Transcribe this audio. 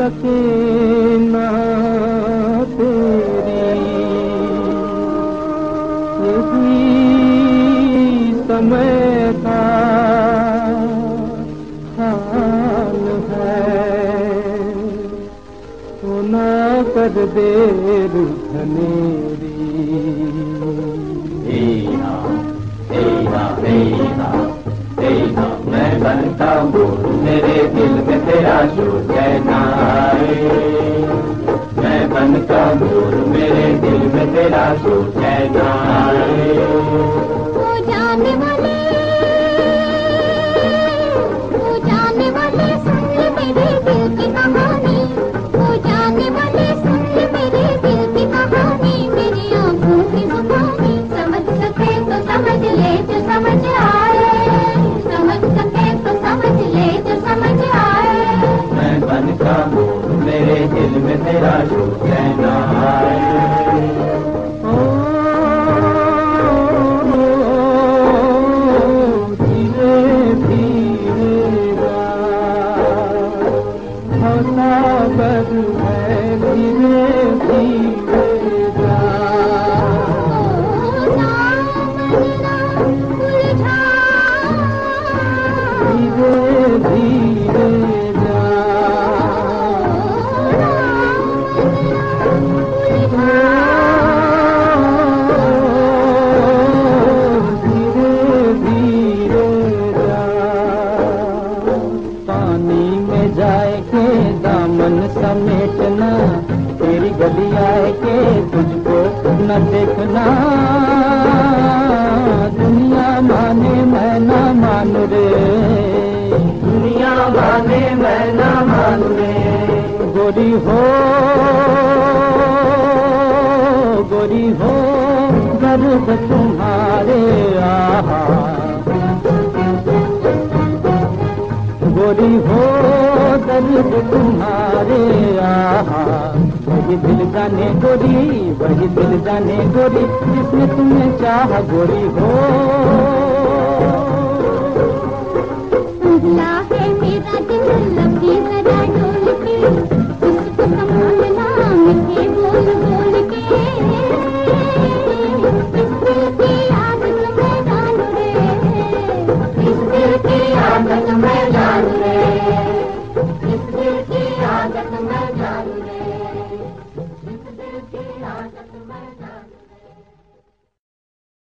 सके ना तेरी यही समय का हाल है। तो ना कर देर धनेरी। मैं बनता हूँ मेरे दिल में तेरा शोर कहना है। मैं बनता हूँ मेरे दिल में तेरा शोर कहना है। वो जाने वाले सुन ले मेरे दिल की कहानी। वो जाने वाले सुन ले मेरे दिल की कहानी। मेरी आंखों की जुबानी समझ सके तो समझ ले जो समझ आए। समझ सके तो समझ ले जो समझ आए। मैं बनता हूँ मेरे दिल में तेरा शोर कहना है। सागर है धीरे धीरे जा। धीरे धीरे जा। धीरे धीरे जा। पानी में जाए के दामन समेटना। तेरी गली आए के तुझको न देखना। दुनिया माने मैं ना मानू रे। दुनिया माने मैं ना मानू रे। गोरी हो दर्द तुम्हारे आहा। गोरी हो दर्द तुम्हारे आहा। वही दिल जाने गोरी, वही दिल जाने गोरी, जिसने तुम्हें चाहा गोरी हो। उजला है मेरा दिल लगी जरा डोल के। उसको संभालना मीठे बोल बोल के। इस दिल की आदत मैं जानू रे। इस दिल की आदत मैं जानू रे। इस दिल की आदत मैं जानू रे। इस दिल की आदत मैं जानू।